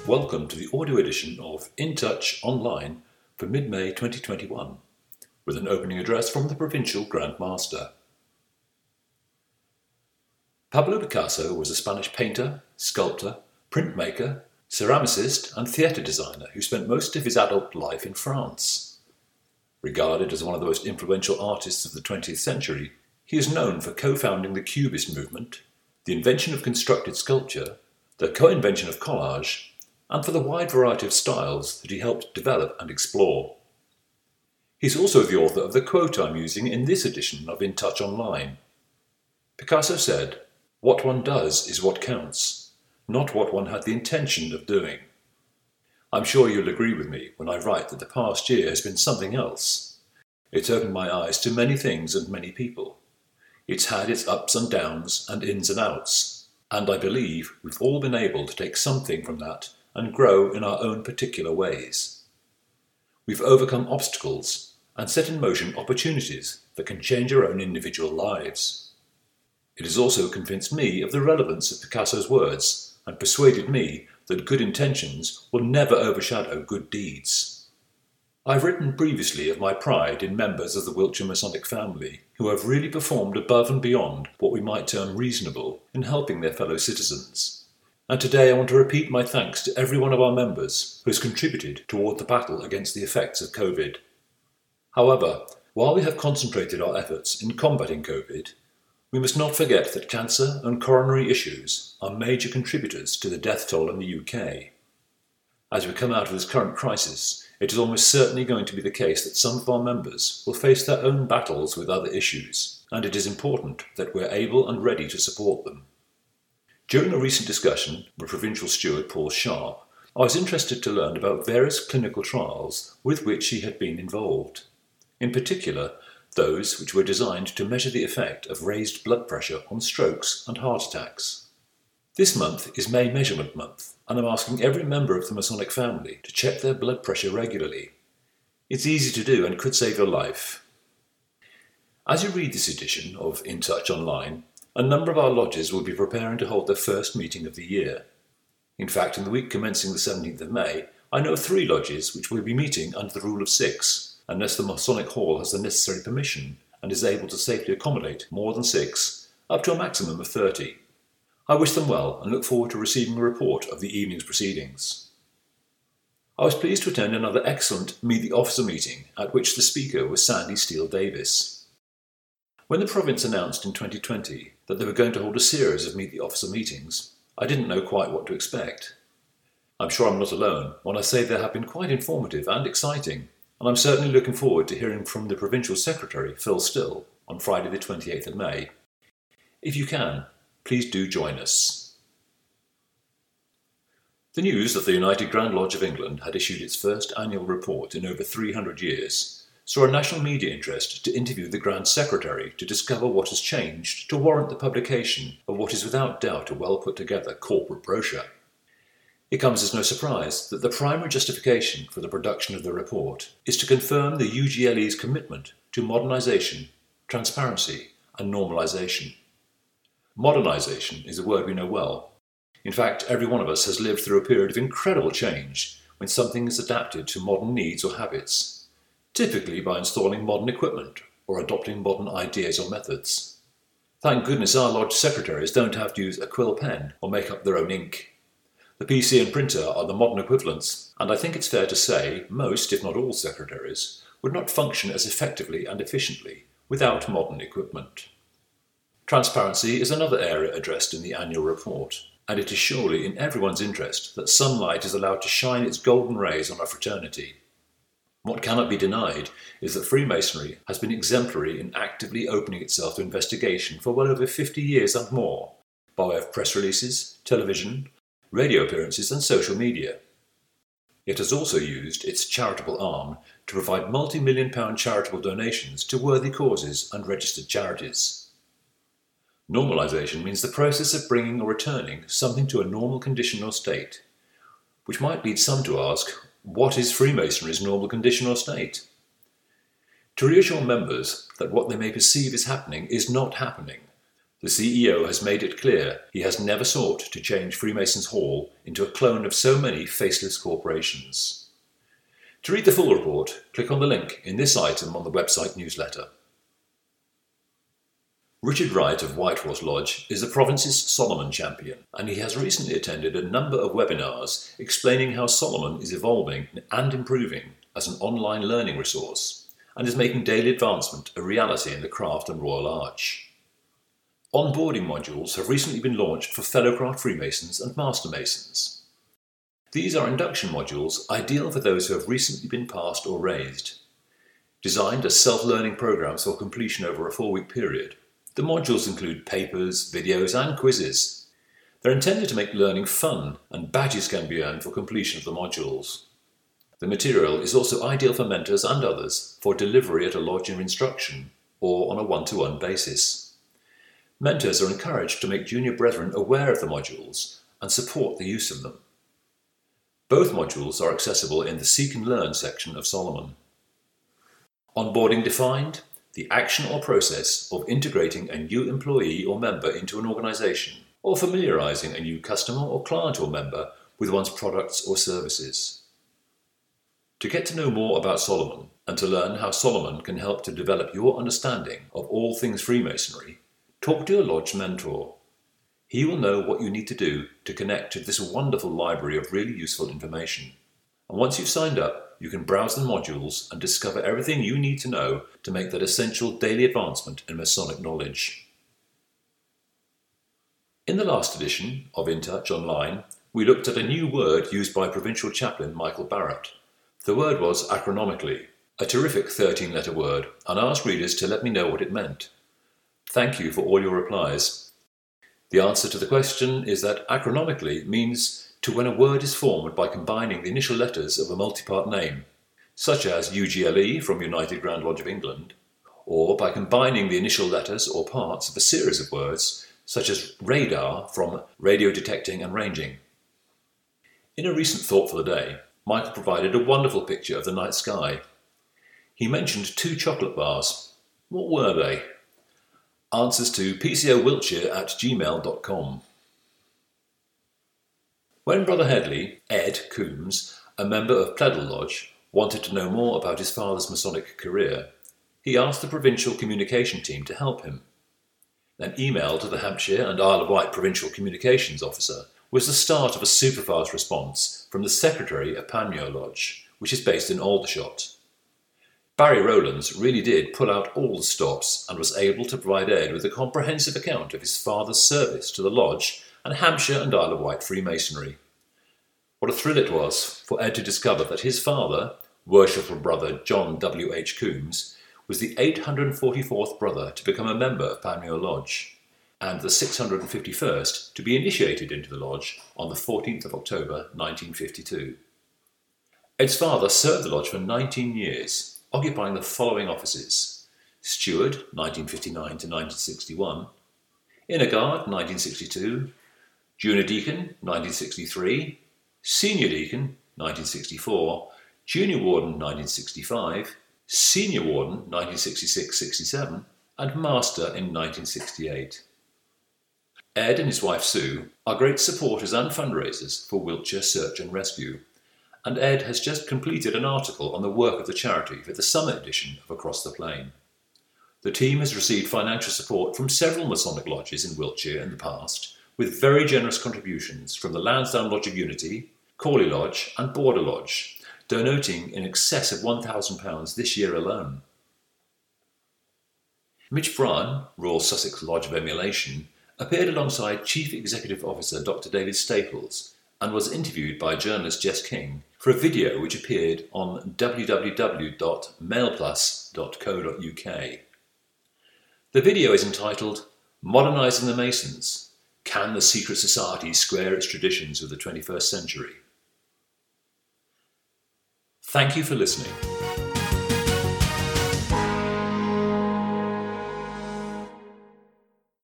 Welcome to the audio edition of In Touch Online for mid-May 2021, with an opening address from the Provincial Grand Master. Pablo Picasso was a Spanish painter, sculptor, printmaker, ceramicist and theatre designer who spent most of his adult life in France. Regarded as one of the most influential artists of the 20th century, he is known for co-founding the Cubist movement, the invention of constructed sculpture, the co-invention of collage, and for the wide variety of styles that he helped develop and explore. He's also the author of the quote I'm using in this edition of In Touch Online. Picasso said, "What one does is what counts, not what one had the intention of doing." I'm sure you'll agree with me when I write that the past year has been something else. It's opened my eyes to many things and many people. It's had its ups and downs and ins and outs, and I believe we've all been able to take something from that and grow in our own particular ways. We've overcome obstacles and set in motion opportunities that can change our own individual lives. It has also convinced me of the relevance of Picasso's words and persuaded me that good intentions will never overshadow good deeds. I've written previously of my pride in members of the Wiltshire Masonic family who have really performed above and beyond what we might term reasonable in helping their fellow citizens. And today I want to repeat my thanks to every one of our members who has contributed toward the battle against the effects of COVID. However, while we have concentrated our efforts in combating COVID, we must not forget that cancer and coronary issues are major contributors to the death toll in the UK. As we come out of this current crisis, it is almost certainly going to be the case that some of our members will face their own battles with other issues, and it is important that we're able and ready to support them. During a recent discussion with Provincial Steward Paul Sharp, I was interested to learn about various clinical trials with which he had been involved. In particular, those which were designed to measure the effect of raised blood pressure on strokes and heart attacks. This month is May Measurement Month, and I'm asking every member of the Masonic family to check their blood pressure regularly. It's easy to do and could save your life. As you read this edition of In Touch Online, a number of our lodges will be preparing to hold their first meeting of the year. In fact, in the week commencing the 17th of May, I know of 3 lodges which will be meeting under the rule of 6, unless the Masonic Hall has the necessary permission and is able to safely accommodate more than 6, up to a maximum of 30. I wish them well and look forward to receiving a report of the evening's proceedings. I was pleased to attend another excellent Meet the Officer meeting at which the speaker was Sandy Steele Davis. When the province announced in 2020 that they were going to hold a series of Meet the Officer meetings, I didn't know quite what to expect. I'm sure I'm not alone when I say they have been quite informative and exciting, and I'm certainly looking forward to hearing from the Provincial Secretary, Phil Still, on Friday the 28th of May. If you can, please do join us. The news that the United Grand Lodge of England had issued its first annual report in over 300 years saw a national media interest to interview the Grand Secretary to discover what has changed to warrant the publication of what is without doubt a well put together corporate brochure. It comes as no surprise that the primary justification for the production of the report is to confirm the UGLE's commitment to modernisation, transparency and normalisation. Modernisation is a word we know well. In fact, every one of us has lived through a period of incredible change when something is adapted to modern needs or habits, typically by installing modern equipment or adopting modern ideas or methods. Thank goodness our lodge secretaries don't have to use a quill pen or make up their own ink. The PC and printer are the modern equivalents, and I think it's fair to say most, if not all, secretaries would not function as effectively and efficiently without modern equipment. Transparency is another area addressed in the annual report, and it is surely in everyone's interest that sunlight is allowed to shine its golden rays on our fraternity. What cannot be denied is that Freemasonry has been exemplary in actively opening itself to investigation for well over 50 years and more, by way of press releases, television, radio appearances and social media. It has also used its charitable arm to provide multi-million-pound charitable donations to worthy causes and registered charities. Normalisation means the process of bringing or returning something to a normal condition or state, which might lead some to ask, what is Freemasonry's normal condition or state? To reassure members that what they may perceive is happening is not happening, the The CEO has made it clear he has never sought to change Freemasons Hall into a clone of so many faceless corporations. To read the full report, click on the link in this item on the website newsletter. Richard Wright of Whitehorse Lodge is the province's Solomon champion, and he has recently attended a number of webinars explaining how Solomon is evolving and improving as an online learning resource, and is making daily advancement a reality in the craft and Royal Arch. Onboarding modules have recently been launched for Fellowcraft Freemasons and Master Masons. These are induction modules ideal for those who have recently been passed or raised. Designed as self-learning programs for completion over a 4-week period, the modules include papers, videos and quizzes. They're intended to make learning fun, and badges can be earned for completion of the modules. The material is also ideal for mentors and others for delivery at a lodge or instruction, or on a one-to-one basis. Mentors are encouraged to make junior brethren aware of the modules and support the use of them. Both modules are accessible in the Seek and Learn section of Solomon. Onboarding defined: the action or process of integrating a new employee or member into an organisation, or familiarising a new customer or client or member with one's products or services. To get to know more about Solomon, and to learn how Solomon can help to develop your understanding of all things Freemasonry, talk to your lodge mentor. He will know what you need to do to connect to this wonderful library of really useful information. And once you've signed up, you can browse the modules and discover everything you need to know to make that essential daily advancement in Masonic knowledge. In the last edition of In Touch Online, we looked at a new word used by Provincial Chaplain Michael Barrett. The word was acronomically, a terrific 13-letter word, and I asked readers to let me know what it meant. Thank you for all your replies. The answer to the question is that acronomically means to when a word is formed by combining the initial letters of a multi-part name, such as UGLE from United Grand Lodge of England, or by combining the initial letters or parts of a series of words, such as radar from radio detecting and ranging. In a recent Thought for the Day, Michael provided a wonderful picture of the night sky. He mentioned 2 chocolate bars. What were they? Answers to pcowiltshire@gmail.com. When Brother Headley, Ed Coombs, a member of Pleddle Lodge, wanted to know more about his father's Masonic career, he asked the provincial communication team to help him. An email to the Hampshire and Isle of Wight Provincial Communications Officer was the start of a superfast response from the Secretary of Panmure Lodge, which is based in Aldershot. Barry Rowlands really did pull out all the stops and was able to provide Ed with a comprehensive account of his father's service to the Lodge and Hampshire and Isle of Wight Freemasonry. What a thrill it was for Ed to discover that his father, Worshipful Brother John W. H. Coombs, was the 844th brother to become a member of Panmure Lodge, and the 651st to be initiated into the Lodge on the 14th of October 1952. Ed's father served the Lodge for 19 years, occupying the following offices: Steward, 1959 to 1961, Inner Guard, 1962, Junior Deacon, 1963, Senior Deacon, 1964, Junior Warden, 1965, Senior Warden, 1966-67, and Master in 1968. Ed and his wife Sue are great supporters and fundraisers for Wiltshire Search and Rescue, and Ed has just completed an article on the work of the charity for the summer edition of Across the Plain. The team has received financial support from several Masonic lodges in Wiltshire in the past, with very generous contributions from the Lansdowne Lodge of Unity, Cawley Lodge and Border Lodge, donating in excess of £1,000 this year alone. Mitch Bryan, Royal Sussex Lodge of Emulation, appeared alongside Chief Executive Officer Dr. David Staples and was interviewed by journalist Jess King for a video which appeared on www.mailplus.co.uk. The video is entitled Modernising the Masons. Can the secret society square its traditions with the 21st century? Thank you for listening.